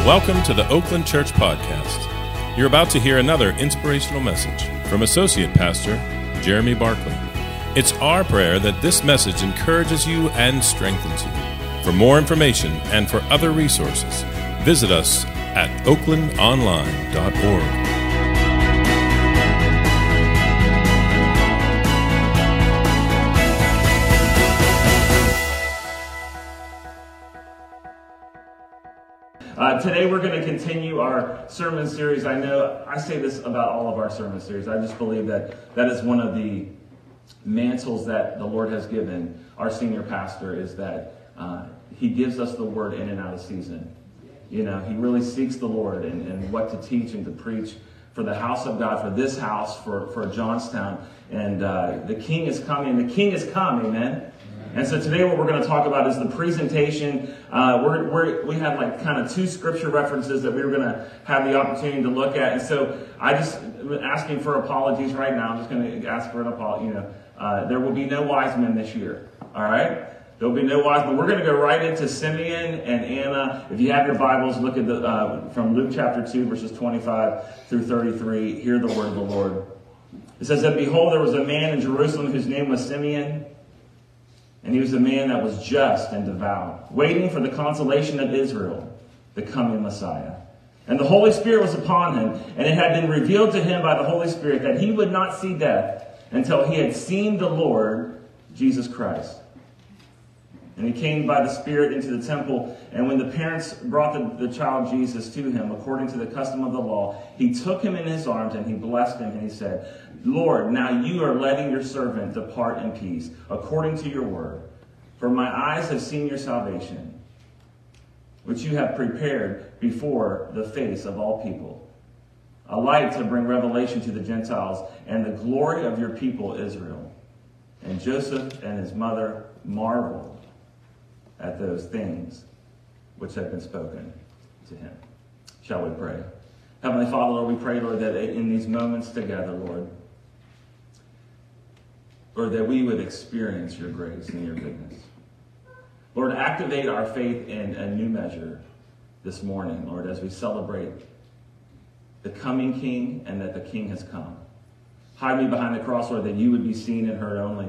Welcome to the Oakland Church Podcast. You're about to hear another inspirational message from Associate Pastor Jeremy Barkley. It's our prayer that this message encourages you and strengthens you. For more information and for other resources, visit us at oaklandonline.org. Today we're going to continue our sermon series. I know I say this about all of our sermon series. I just believe that is one of the mantles that the Lord has given our senior pastor, is that he gives us the word in and out of season. You know, he really seeks the Lord and what to teach and to preach for the house of God, for this house, for Johnstown. And the King is coming. The King is come, amen. And so today what we're going to talk about is the presentation. We have like kind of two scripture references that we were going to have the opportunity to look at. And so I just asking for apologies right now. I'm just going to ask for an apology. There will be no wise men this year. All right? There will be no wise men. We're going to go right into Simeon and Anna. If you have your Bibles, look at from Luke chapter 2, verses 25 through 33. Hear the word of the Lord. It says that, behold, there was a man in Jerusalem whose name was Simeon. And he was a man that was just and devout, waiting for the consolation of Israel, the coming Messiah. And the Holy Spirit was upon him, and it had been revealed to him by the Holy Spirit that he would not see death until he had seen the Lord Jesus Christ. And he came by the Spirit into the temple, and when the parents brought the child Jesus to him, according to the custom of the law, he took him in his arms, and he blessed him, and he said, Lord, now you are letting your servant depart in peace, according to your word. For my eyes have seen your salvation, which you have prepared before the face of all people, a light to bring revelation to the Gentiles, and the glory of your people Israel. And Joseph and his mother marveled at those things which have been spoken to him. Shall we pray? Heavenly Father, Lord, we pray, Lord, that in these moments together, Lord, that we would experience your grace and your goodness. Lord, activate our faith in a new measure this morning, Lord, as we celebrate the coming King and that the King has come. Hide me behind the cross, Lord, that you would be seen and heard only.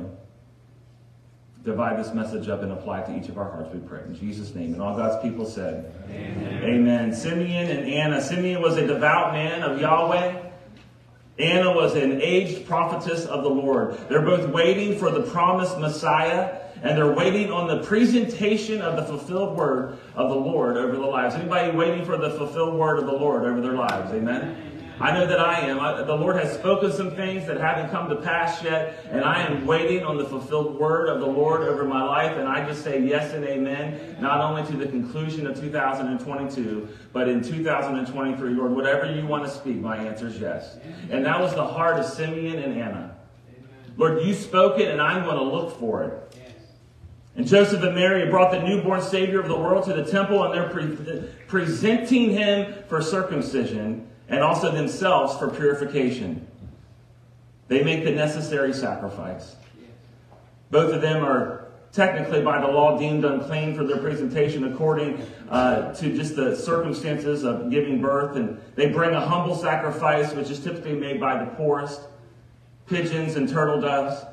Divide this message up and apply it to each of our hearts, we pray. In Jesus' name. And all God's people said, Amen. Amen. Simeon and Anna. Simeon was a devout man of Yahweh. Anna was an aged prophetess of the Lord. They're both waiting for the promised Messiah, and they're waiting on the presentation of the fulfilled word of the Lord over their lives. Anybody waiting for the fulfilled word of the Lord over their lives? Amen? I know that I am. The Lord has spoken some things that haven't come to pass yet, and I am waiting on the fulfilled word of the Lord over my life, and I just say yes and amen, not only to the conclusion of 2022, but in 2023, Lord, whatever you want to speak, my answer is yes. And that was the heart of Simeon and Anna. Lord, you spoke it, and I'm going to look for it. And Joseph and Mary brought the newborn Savior of the world to the temple, and they're presenting him for circumcision, and also themselves for purification. They make the necessary sacrifice. Both of them are technically by the law deemed unclean for their presentation according to just the circumstances of giving birth. And they bring a humble sacrifice, which is typically made by the poorest, pigeons and turtle doves.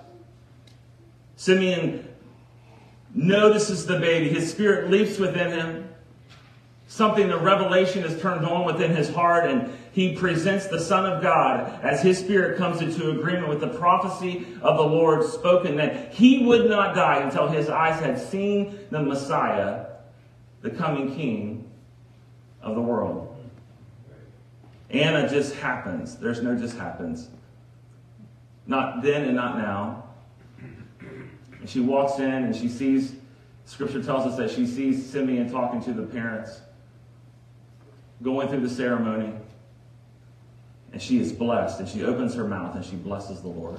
Simeon notices the baby. His spirit leaps within him. Something, the revelation is turned on within his heart, and he presents the Son of God as his spirit comes into agreement with the prophecy of the Lord spoken, that he would not die until his eyes had seen the Messiah, the coming King of the world. Anna just happens. There's no just happens. Not then and not now. And she walks in and she sees, Scripture tells us that she sees Simeon talking to the parents, going through the ceremony, and she is blessed, and she opens her mouth and she blesses the Lord.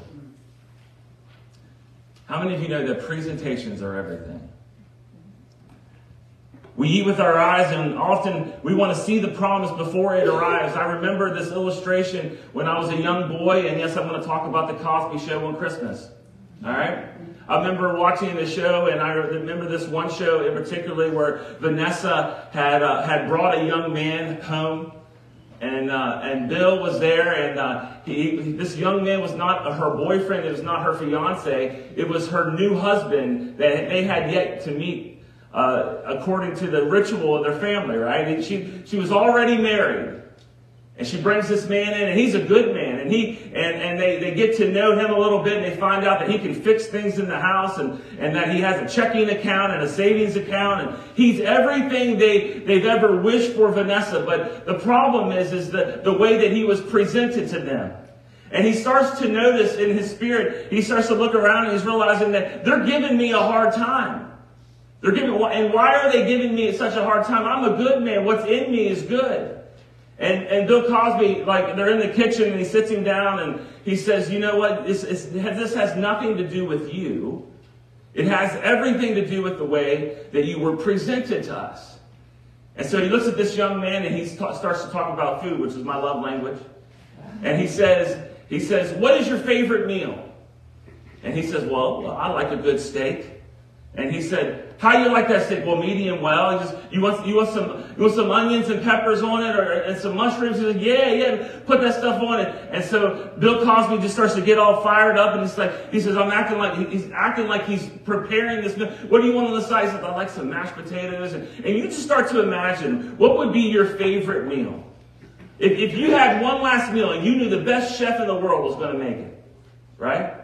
How many of you know that presentations are everything? We eat with our eyes, and often we want to see the promise before it arrives. I remember this illustration when I was a young boy, and yes, I'm going to talk about the Cosby Show on Christmas. All right? I remember watching the show, and I remember this one show in particular where Vanessa had brought a young man home, and Bill was there, and this young man was not her boyfriend, it was not her fiance, it was her new husband that they had yet to meet, according to the ritual of their family, right? And she was already married. And she brings this man in, and he's a good man, and they get to know him a little bit, and they find out that he can fix things in the house, and that he has a checking account and a savings account, and he's everything they've ever wished for Vanessa. But the problem is the way that he was presented to them. And he starts to notice in his spirit, he starts to look around, and he's realizing that they're giving me a hard time. And why are they giving me such a hard time? I'm a good man. What's in me is good. And Bill Cosby, like, they're in the kitchen, and he sits him down, and he says, you know what, this has nothing to do with you. It has everything to do with the way that you were presented to us. And so he looks at this young man, and he starts to talk about food, which is my love language. And he says, what is your favorite meal? And he says, well, I like a good steak. And he said, how do you like that steak? Well, medium well. He says, you want some onions and peppers on it, and some mushrooms? He said, yeah, put that stuff on it. And so Bill Cosby just starts to get all fired up, and he says, he's acting like he's preparing this meal. What do you want on the side? He says, I like some mashed potatoes. And you just start to imagine, what would be your favorite meal? If you had one last meal and you knew the best chef in the world was going to make it, right?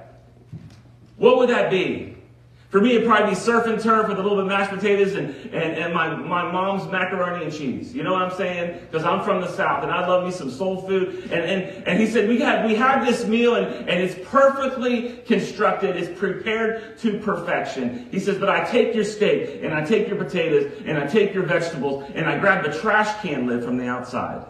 What would that be? For me, it'd probably be surf and turf with a little bit of mashed potatoes and my mom's macaroni and cheese. You know what I'm saying? Because I'm from the South, and I love me some soul food. And he said, we have this meal, and it's perfectly constructed. It's prepared to perfection. He says, but I take your steak, and I take your potatoes, and I take your vegetables, and I grab the trash can lid from the outside.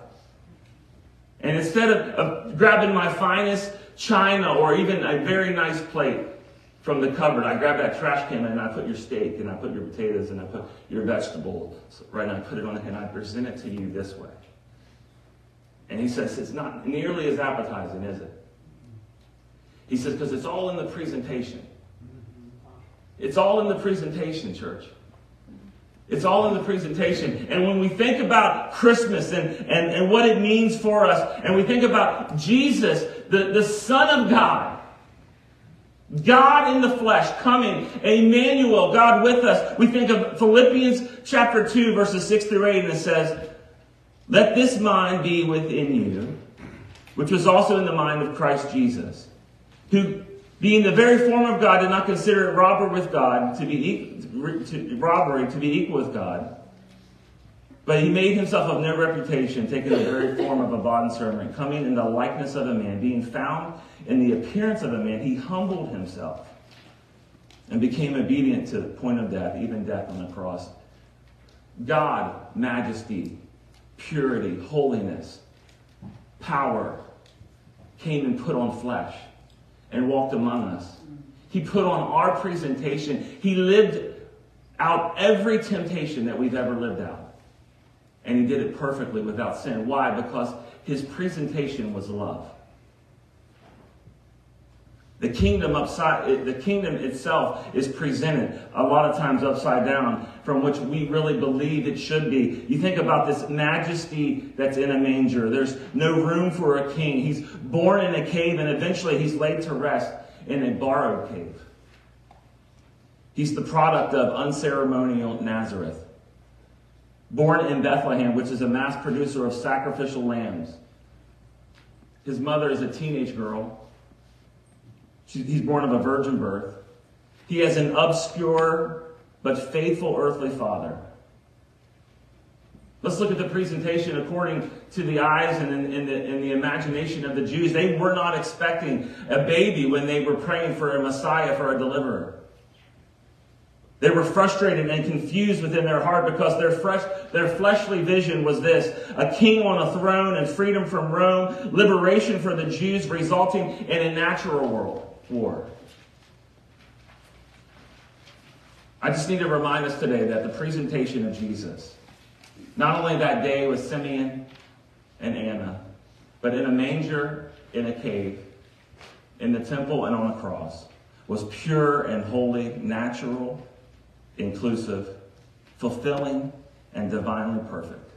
And instead of grabbing my finest china or even a very nice plate from the cupboard, I grab that trash can, and I put your steak, and I put your potatoes, and I put your vegetables, right? And I put it on it, and I present it to you this way. And he says, it's not nearly as appetizing, is it? He says, because it's all in the presentation. It's all in the presentation, church. It's all in the presentation. And when we think about Christmas and what it means for us, and we think about Jesus, the Son of God, God in the flesh, coming, Emmanuel, God with us. We think of Philippians chapter 2, verses 6 through 8, and it says, let this mind be within you, which was also in the mind of Christ Jesus, who, being the very form of God, did not consider it robbery to be equal with God, but he made himself of no reputation, taking the very form of a bondservant, coming in the likeness of a man, being found in the appearance of a man, he humbled himself and became obedient to the point of death, even death on the cross. God, majesty, purity, holiness, power, came and put on flesh and walked among us. He put on our presentation. He lived out every temptation that we've ever lived out. And he did it perfectly without sin. Why? Because his presentation was love. The kingdom itself is presented a lot of times upside down from which we really believe it should be. You think about this majesty that's in a manger. There's no room for a king. He's born in a cave, and eventually he's laid to rest in a borrowed cave. He's the product of unceremonial Nazareth. Born in Bethlehem, which is a mass producer of sacrificial lambs. His mother is a teenage girl. He's born of a virgin birth. He has an obscure but faithful earthly father. Let's look at the presentation according to the eyes and in the imagination of the Jews. They were not expecting a baby when they were praying for a Messiah, for a deliverer. They were frustrated and confused within their heart because their fleshly vision was this: a king on a throne and freedom from Rome, liberation for the Jews, resulting in a natural war. I just need to remind us today that the presentation of Jesus, not only that day with Simeon and Anna, but in a manger, in a cave, in the temple, and on a cross, was pure and holy, natural, inclusive, fulfilling, and divinely perfect.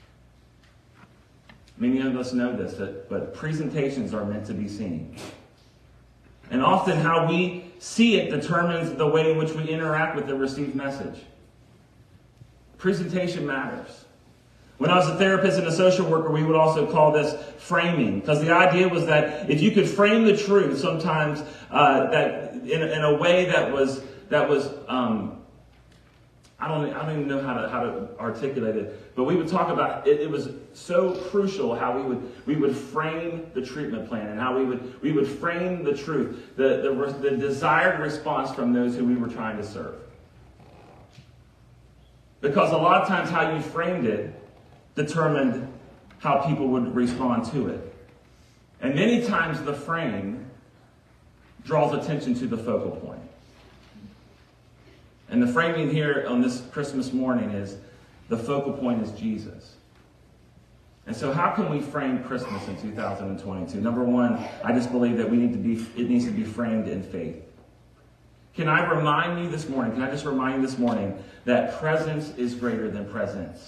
Many of us know this, but presentations are meant to be seen. And often how we see it determines the way in which we interact with the received message. Presentation matters. When I was a therapist and a social worker, we would also call this framing, because the idea was that if you could frame the truth, sometimes that in a way that was I don't even know how to articulate it, but we would talk about it. It was so crucial how we would frame the treatment plan and how we would frame the truth, the desired response from those who we were trying to serve. Because a lot of times how you framed it determined how people would respond to it. And many times the frame draws attention to the focal point. And the framing here on this Christmas morning is the focal point is Jesus. And so how can we frame Christmas in 2022? Number one, I just believe that it needs to be framed in faith. Can I just remind you this morning that presence is greater than presence?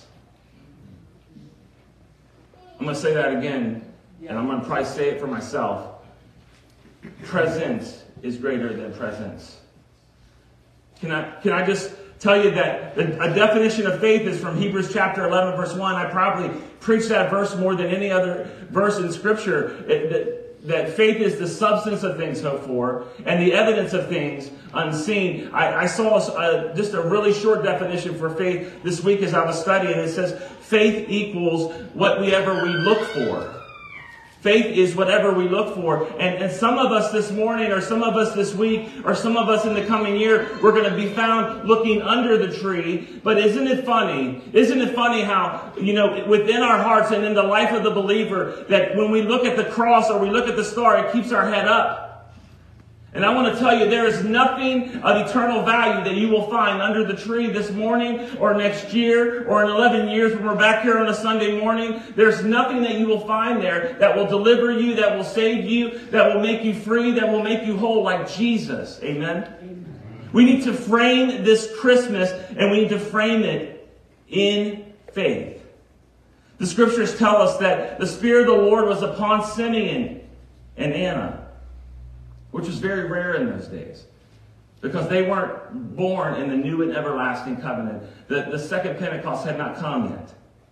I'm going to say that again, and I'm going to probably say it for myself. Presence is greater than presence. Can I just tell you that a definition of faith is from Hebrews chapter 11, verse 1. I probably preach that verse more than any other verse in Scripture. That faith is the substance of things hoped for and the evidence of things unseen. I saw just a really short definition for faith this week as I was studying. It says faith equals whatever we look for. Faith is whatever we look for. And some of us this morning, or some of us this week, or some of us in the coming year, we're going to be found looking under the tree. But isn't it funny? Isn't it funny how, within our hearts and in the life of the believer, that when we look at the cross or we look at the star, it keeps our head up. And I want to tell you, there is nothing of eternal value that you will find under the tree this morning or next year or in 11 years when we're back here on a Sunday morning. There's nothing that you will find there that will deliver you, that will save you, that will make you free, that will make you whole like Jesus. Amen? Amen. We need to frame this Christmas, and we need to frame it in faith. The Scriptures tell us that the Spirit of the Lord was upon Simeon and Anna, which was very rare in those days, because they weren't born in the new and everlasting covenant. The second Pentecost had not come yet.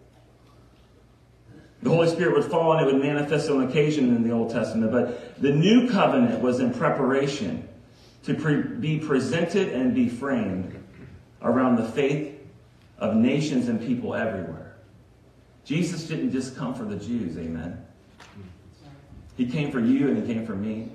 The Holy Spirit would fall and it would manifest on occasion in the Old Testament, but the new covenant was in preparation to be presented and be framed around the faith of nations and people everywhere. Jesus didn't just come for the Jews, amen? He came for you and he came for me.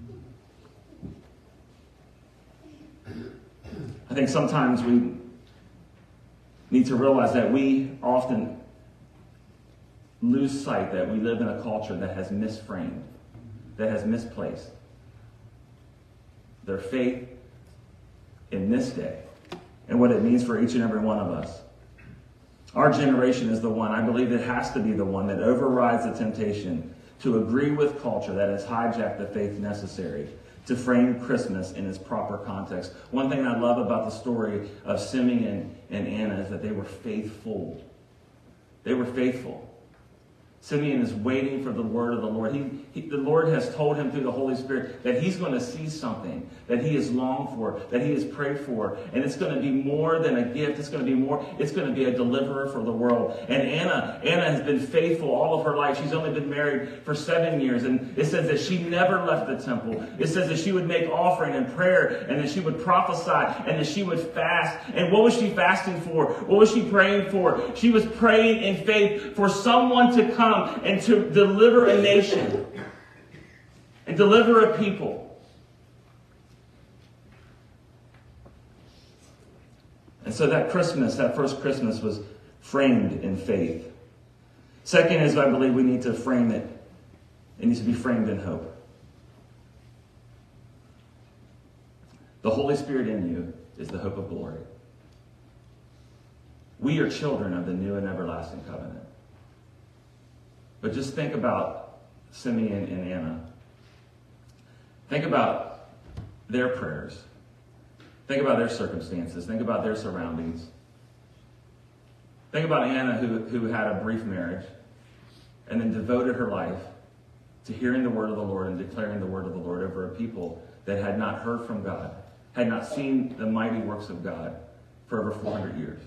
I think sometimes we need to realize that we often lose sight that we live in a culture that has misframed, that has misplaced their faith in this day and what it means for each and every one of us. Our generation is the one, I believe it has to be the one, that overrides the temptation to agree with culture that has hijacked the faith necessary to frame Christmas in its proper context. One thing I love about the story of Simeon and Anna is that they were faithful. They were faithful. Simeon is waiting for the word of the Lord. The Lord has told him through the Holy Spirit that he's going to see something that he has longed for, that he has prayed for. And it's going to be more than a gift. It's going to be a deliverer for the world. And Anna has been faithful all of her life. She's only been married for 7 years. And it says that she never left the temple. It says that she would make offering and prayer, and that she would prophesy, and that she would fast. And what was she fasting for? What was she praying for? She was praying in faith for someone to come and to deliver a nation and deliver a people. And so that first Christmas was framed in faith. Second is, I believe we need to frame it. It needs to be framed in hope. The Holy Spirit in you is the hope of glory. We are children of the new and everlasting covenant. But just think about Simeon and Anna. Think about their prayers. Think about their circumstances. Think about their surroundings. Think about Anna, who had a brief marriage and then devoted her life to hearing the word of the Lord and declaring the word of the Lord over a people that had not heard from God, had not seen the mighty works of God for over 400 years.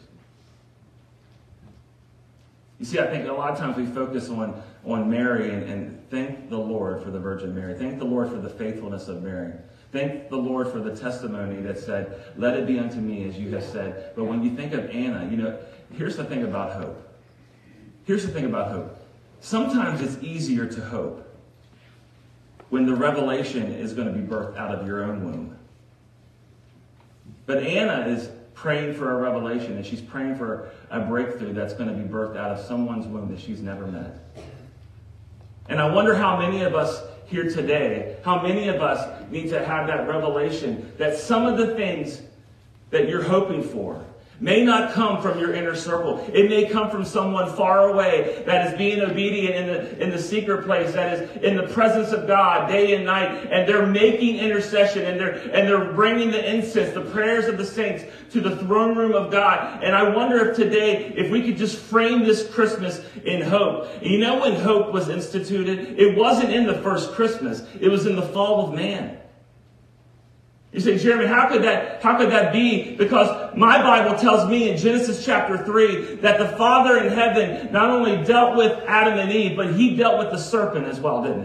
You see, I think a lot of times we focus on Mary and thank the Lord for the Virgin Mary. Thank the Lord for the faithfulness of Mary. Thank the Lord for the testimony that said, let it be unto me as you have said. But when you think of Anna, here's the thing about hope. Here's the thing about hope. Sometimes it's easier to hope when the revelation is going to be birthed out of your own womb. But Anna is praying for a revelation, and she's praying for a breakthrough that's going to be birthed out of someone's womb that she's never met. And I wonder how many of us here today, how many of us need to have that revelation that some of the things that you're hoping for may not come from your inner circle. It may come from someone far away that is being obedient in the secret place, that is in the presence of God day and night, and they're making intercession, and they're bringing the incense, the prayers of the saints, to the throne room of God. And I wonder if today, if we could just frame this Christmas in hope. You know when hope was instituted? It wasn't in the first Christmas. It was in the fall of man. You say, Jeremy, how could that be? Because my Bible tells me in Genesis chapter 3 that the Father in heaven not only dealt with Adam and Eve, but he dealt with the serpent as well, didn't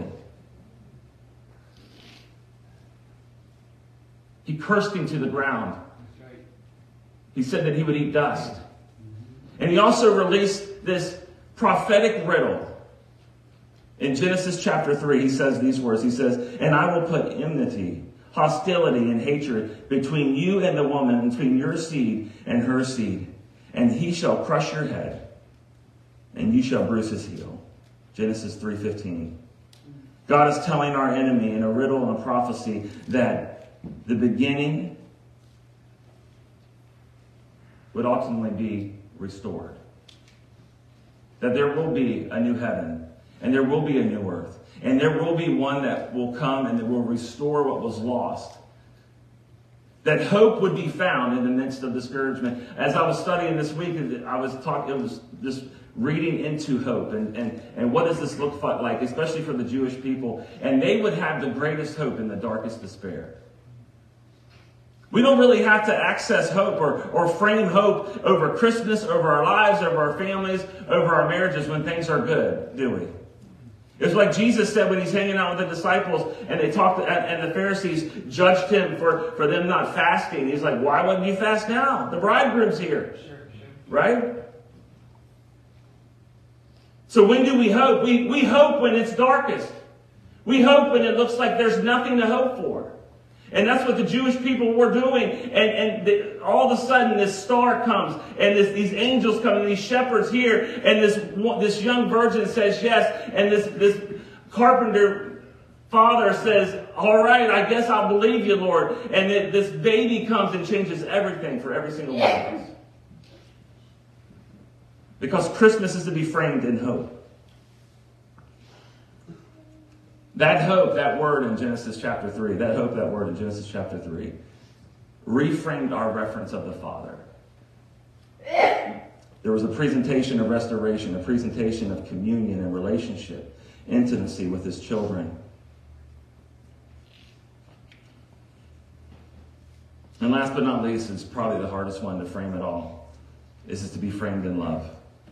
he? He cursed him to the ground. He said that he would eat dust. And he also released this prophetic riddle. In Genesis chapter 3, he says these words. He says, and I will put enmity, hostility, and hatred between you and the woman, between your seed and her seed. And he shall crush your head, and you shall bruise his heel. Genesis 3:15. God is telling our enemy in a riddle and a prophecy that the beginning would ultimately be restored. That there will be a new heaven, and there will be a new earth. And there will be one that will come and that will restore what was lost. That hope would be found in the midst of discouragement. As I was studying this week, I was just reading into hope. And what does this look like, especially for the Jewish people? And they would have the greatest hope in the darkest despair. We don't really have to access hope or frame hope over Christmas, over our lives, over our families, over our marriages when things are good, do we? It's like Jesus said when he's hanging out with the disciples and they talked, and the Pharisees judged him for them not fasting. He's like, why wouldn't you fast now? The bridegroom's here. Sure. Right? So when do we hope? We hope when it's darkest. We hope when it looks like there's nothing to hope for. And that's what the Jewish people were doing. And all of a sudden this star comes, and these angels come, and these shepherds here, and this young virgin says yes, and this carpenter father says, all right, I guess I'll believe you, Lord. And this baby comes and changes everything for every single one of us. Because Christmas is to be framed in hope. That hope, that word in Genesis chapter 3, reframed our reference of the Father. There was a presentation of restoration, a presentation of communion and relationship, intimacy with his children. And last but not least, it's probably the hardest one to frame it all, is to be framed in love.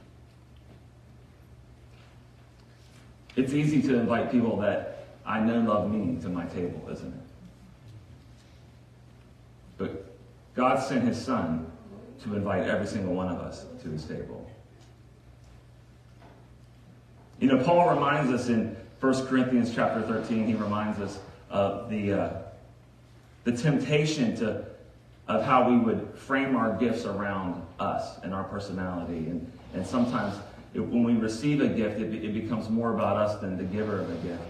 It's easy to invite people that I know love me to my table, isn't it? But God sent his Son to invite every single one of us to his table. You know, Paul reminds us in 1 Corinthians chapter 13, he reminds us of the temptation of how we would frame our gifts around us and our personality. And sometimes when we receive a gift, it becomes more about us than the giver of a gift.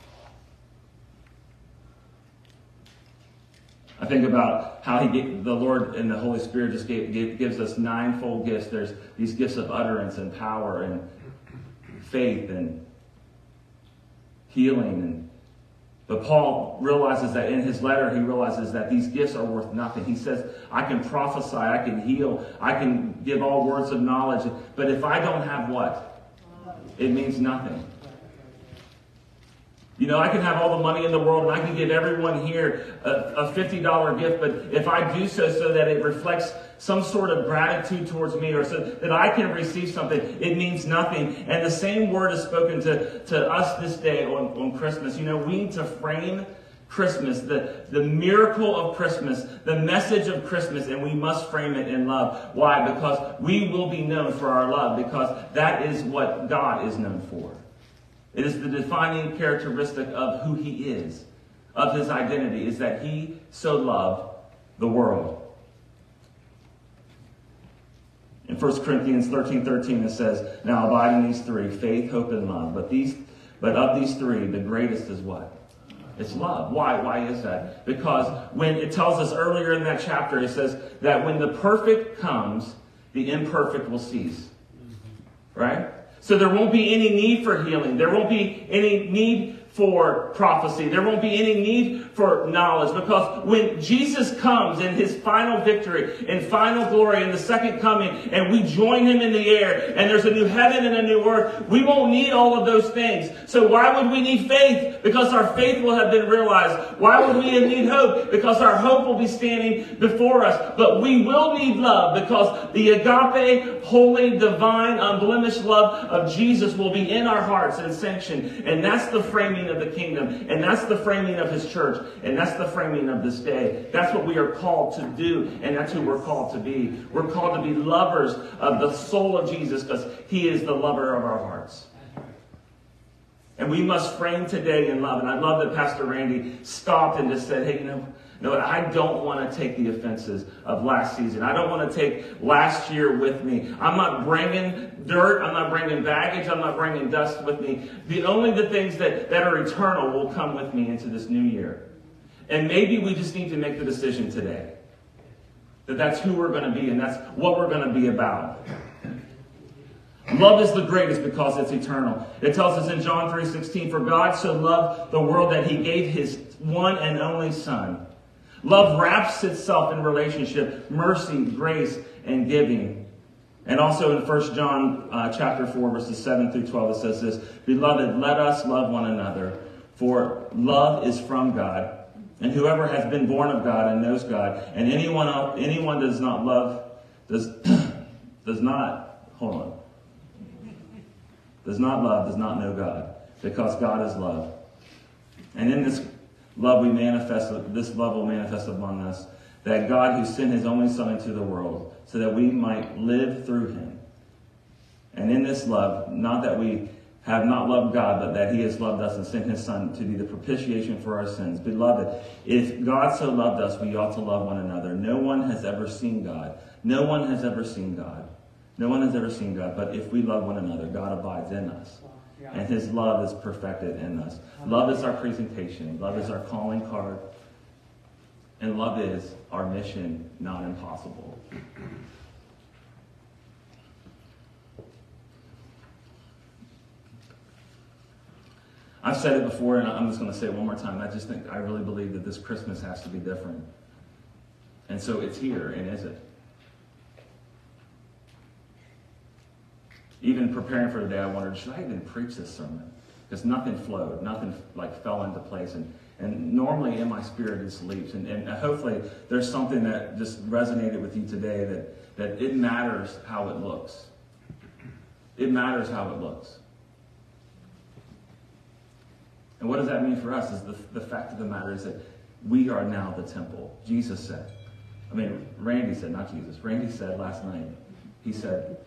I think about how the Lord and the Holy Spirit just gives us ninefold gifts. There's these gifts of utterance and power and faith and healing and But Paul realizes that in his letter, he realizes that these gifts are worth nothing. He says, I can prophesy, I can heal, I can give all words of knowledge. But if I don't have what? It means nothing. You know, I can have all the money in the world and I can give everyone here a $50 gift, but if I do so that it reflects some sort of gratitude towards me or so that I can receive something, it means nothing. And the same word is spoken to us this day on Christmas. You know, we need to frame Christmas, the miracle of Christmas, the message of Christmas, and we must frame it in love. Why? Because we will be known for our love, because that is what God is known for. It is the defining characteristic of who he is, of his identity, is that he so loved the world. In 1 Corinthians 13:13 it says, now abide in these three, faith, hope, and love. But of these three, the greatest is what? It's love. Why? Why is that? Because when it tells us earlier in that chapter, it says that when the perfect comes, the imperfect will cease. Right? So there won't be any need for healing. There won't be any need for prophecy. There won't be any need for knowledge, because when Jesus comes in his final victory and final glory in the second coming, and we join him in the air, and there's a new heaven and a new earth, we won't need all of those things. So why would we need faith? Because our faith will have been realized. Why would we need hope? Because our hope will be standing before us. But we will need love, because the agape, holy, divine, unblemished love of Jesus will be in our hearts and sanctioned. And that's the framing of the kingdom. And that's the framing of his church. And that's the framing of this day. That's what we are called to do. And that's who we're called to be. We're called to be lovers of the soul of Jesus, because he is the lover of our hearts. And we must frame today in love. And I love that Pastor Randy stopped and just said, hey, no, I don't want to take the offenses of last season. I don't want to take last year with me. I'm not bringing dirt. I'm not bringing baggage. I'm not bringing dust with me. Only the things that are eternal will come with me into this new year. And maybe we just need to make the decision today that that's who we're going to be and that's what we're going to be about. Love is the greatest because it's eternal. It tells us in John 3:16, for God so loved the world that he gave his one and only Son. Love wraps itself in relationship, mercy, grace, and giving. And also in 1 John chapter 4, verses 7 through 12, it says this, beloved, let us love one another, for love is from God. And whoever has been born of God and knows God, and anyone does not love, does not know God, because God is love. And in this love will manifest among us, that God who sent his only Son into the world, so that we might live through him. And in this love, not that we have not loved God, but that he has loved us and sent his Son to be the propitiation for our sins. Beloved, if God so loved us, we ought to love one another. No one has ever seen God. No one has ever seen God. No one has ever seen God. But if we love one another, God abides in us. And his love is perfected in us. Love is our presentation. Love is our calling card. And love is our mission, not impossible. I've said it before, and I'm just going to say it one more time. I really believe that this Christmas has to be different. And so it's here, and is it? Even preparing for today, I wondered, should I even preach this sermon? Because nothing flowed, nothing fell into place. And normally in my spirit it just leaps. And hopefully there's something that just resonated with you today that it matters how it looks. It matters how it looks. And what does that mean for us? Is the fact of the matter is that we are now the temple. Jesus said. Randy said, not Jesus. Randy said last night, he said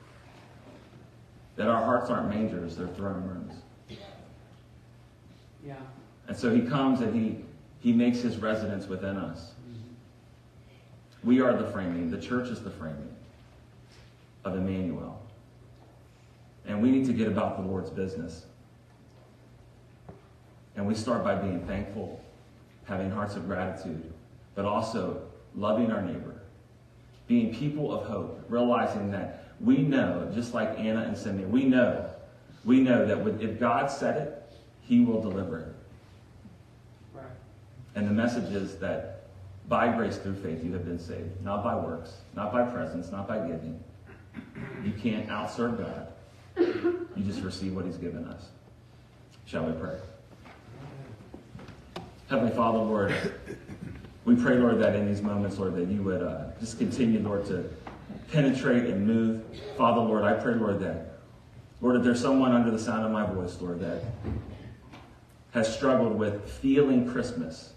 that our hearts aren't mangers, they're throne rooms. Yeah. And so he comes and he makes his residence within us. We are the framing. The church is the framing of Emmanuel. And we need to get about the Lord's business. And we start by being thankful, having hearts of gratitude, but also loving our neighbor, being people of hope, realizing that we know, just like Anna and Simeon, we know that if God said it, he will deliver it. And the message is that by grace through faith you have been saved, not by works, not by presence, not by giving. You can't outserve God. You just receive what he's given us. Shall we pray? Heavenly Father, Lord, we pray, Lord, that in these moments, Lord, that you would just continue, Lord, to penetrate and move. Father, Lord, I pray, Lord, Lord, if there's someone under the sound of my voice, Lord, that has struggled with feeling Christmas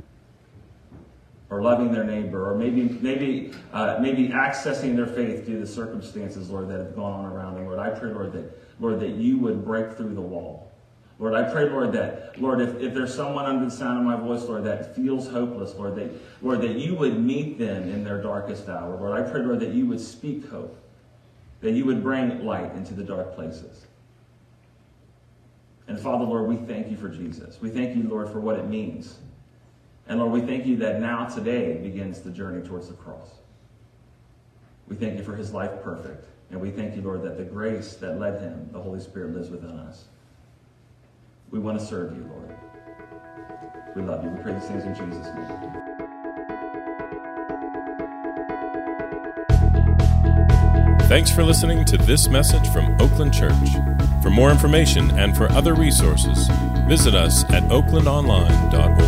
or loving their neighbor, or maybe accessing their faith through the circumstances, Lord, that have gone on around them, Lord, I pray, Lord, that you would break through the wall. Lord, I pray, Lord, if there's someone under the sound of my voice, Lord, that feels hopeless, Lord, that you would meet them in their darkest hour. Lord, I pray, Lord, that you would speak hope, that you would bring light into the dark places. And Father, Lord, we thank you for Jesus. We thank you, Lord, for what it means. And Lord, we thank you that now today begins the journey towards the cross. We thank you for his life perfect. And we thank you, Lord, that the grace that led him, the Holy Spirit, lives within us. We want to serve you, Lord. We love you. We pray these things in Jesus' name. Thanks for listening to this message from Oakland Church. For more information and for other resources, visit us at oaklandonline.org.